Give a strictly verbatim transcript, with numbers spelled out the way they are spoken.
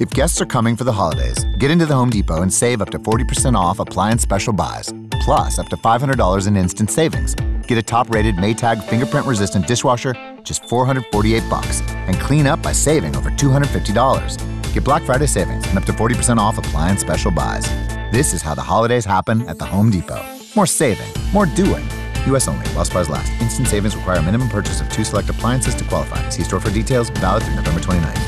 If guests are coming for the holidays, get into the Home Depot and save up to forty percent off appliance special buys, plus up to five hundred dollars in instant savings. Get a top-rated Maytag fingerprint-resistant dishwasher, just four hundred forty-eight bucks, and clean up by saving over two hundred fifty dollars. Get Black Friday savings and up to forty percent off appliance special buys. This is how the holidays happen at the Home Depot. More saving, more doing. U S only, while supplies last. Instant savings require a minimum purchase of two select appliances to qualify. See store for details, valid through November twenty-ninth.